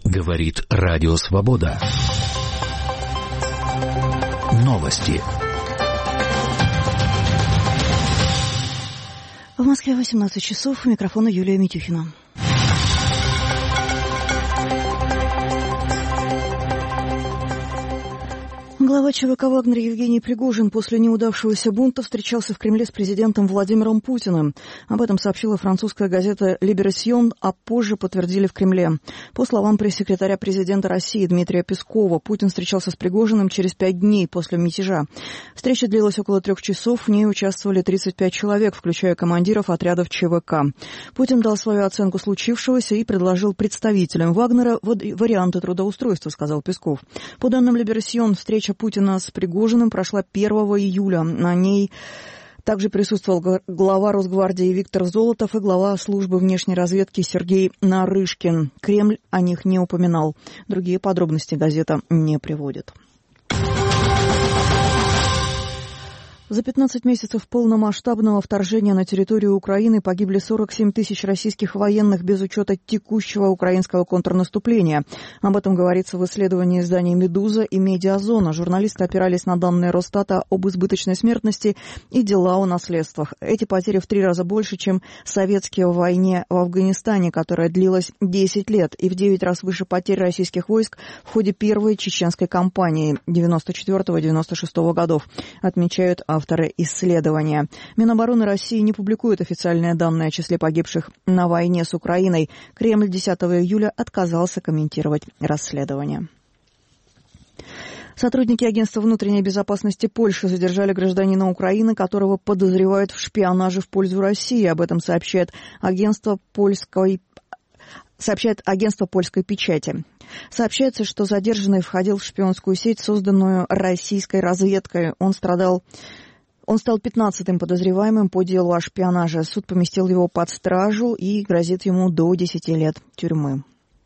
Говорит Радио Свобода. Новости. В Москве 18 часов. У микрофона Юлия Митюхина. Глава ЧВК «Вагнер» Евгений Пригожин после неудавшегося бунта встречался в Кремле с президентом Владимиром Путиным. Об этом сообщила французская газета «Либерасьон», а позже подтвердили в Кремле. По словам пресс-секретаря президента России Дмитрия Пескова, Путин встречался с Пригожиным через 5 дней после мятежа. Встреча длилась около 3 часов, в ней участвовали 35 человек, включая командиров отрядов ЧВК. Путин дал свою оценку случившегося и предложил представителям «Вагнера» варианты трудоустройства, сказал Песков. По данным «Либерасьон», встреча Путина с Пригожиным прошла 1 июля. На ней также присутствовал глава Росгвардии Виктор Золотов и глава службы внешней разведки Сергей Нарышкин. Кремль о них не упоминал. Другие подробности газета не приводит. За 15 месяцев полномасштабного вторжения на территорию Украины погибли 47 тысяч российских военных без учета текущего украинского контрнаступления. Об этом говорится в исследовании изданий «Медуза» и «Медиазона». Журналисты опирались на данные Росстата об избыточной смертности и дела о наследствах. Эти потери в 3 раза больше, чем советские в войне в Афганистане, которая длилась 10 лет, и в 9 раз выше потерь российских войск в ходе первой чеченской кампании 94-96 годов, отмечают авторы исследования. Минобороны России не публикует официальные данные о числе погибших на войне с Украиной. Кремль 10 июля отказался комментировать расследование. Сотрудники Агентства внутренней безопасности Польши задержали гражданина Украины, которого подозревают в шпионаже в пользу России. Об этом сообщает агентство польской печати. Сообщается, что задержанный входил в шпионскую сеть, созданную российской разведкой. Он стал 15-м подозреваемым по делу о шпионаже. Суд поместил его под стражу и грозит ему до 10 лет тюрьмы.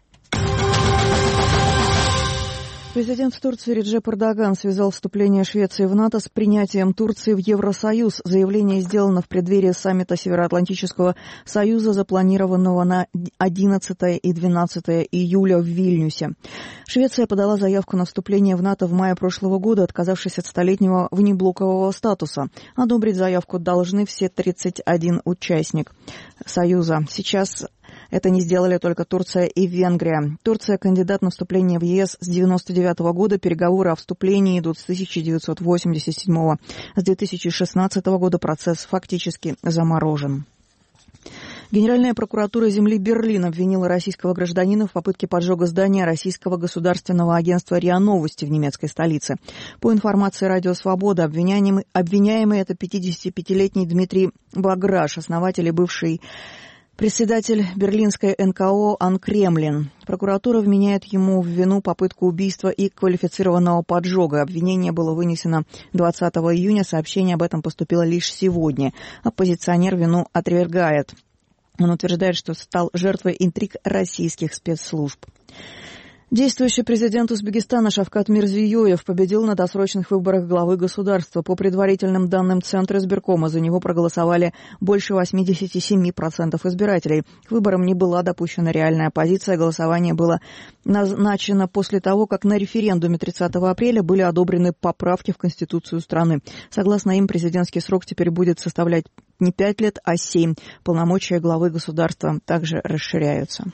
Президент Турции Реджеп Эрдоган связал вступление Швеции в НАТО с принятием Турции в Евросоюз. Заявление сделано в преддверии саммита Североатлантического союза, запланированного на 11 и 12 июля в Вильнюсе. Швеция подала заявку на вступление в НАТО в мае прошлого года, отказавшись от столетнего внеблокового статуса. Одобрить заявку должны все 31 участник союза. Сейчас это не сделали только Турция и Венгрия. Турция – кандидат на вступление в ЕС с 1999 года. Переговоры о вступлении идут с 1987. С 2016 года процесс фактически заморожен. Генеральная прокуратура земли Берлин обвинила российского гражданина в попытке поджога здания российского государственного агентства РИА Новости в немецкой столице. По информации Радио Свобода, обвиняемый это 55-летний Дмитрий Баграш, основатель и бывший председатель берлинской НКО «Анкремлин». Прокуратура вменяет ему в вину попытку убийства и квалифицированного поджога. Обвинение было вынесено 20 июня. Сообщение об этом поступило лишь сегодня. Оппозиционер вину отвергает. Он утверждает, что стал жертвой интриг российских спецслужб. Действующий президент Узбекистана Шавкат Мирзиёев победил на досрочных выборах главы государства. По предварительным данным Центра избиркома, за него проголосовали больше 87% избирателей. К выборам не была допущена реальная оппозиция. Голосование было назначено после того, как на референдуме 30 апреля были одобрены поправки в Конституцию страны. Согласно им, президентский срок теперь будет составлять не 5 лет, а 7. Полномочия главы государства также расширяются.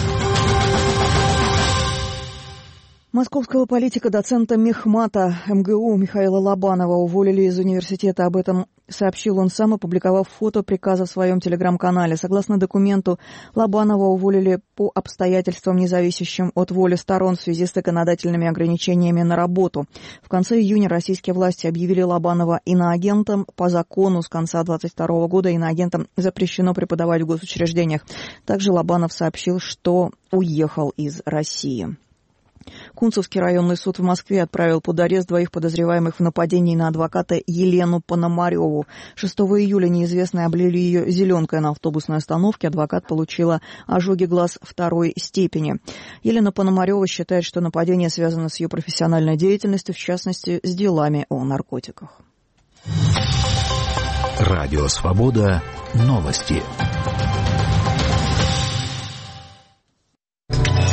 Московского политика, доцента мехмата МГУ Михаила Лобанова уволили из университета. Об этом сообщил он сам, опубликовав фото приказа в своем телеграм-канале. Согласно документу, Лобанова уволили по обстоятельствам, независящим от воли сторон в связи с законодательными ограничениями на работу. В конце июня российские власти объявили Лобанова иноагентом. По закону с конца 2022 года иноагентам запрещено преподавать в госучреждениях. Также Лобанов сообщил, что уехал из России. Кунцевский районный суд в Москве отправил под арест 2 подозреваемых в нападении на адвоката Елену Пономареву. 6 июля неизвестные облили ее зеленкой на автобусной остановке. Адвокат получила ожоги глаз 2 степени. Елена Пономарева считает, что нападение связано с ее профессиональной деятельностью, в частности, с делами о наркотиках. Радио Свобода. Новости.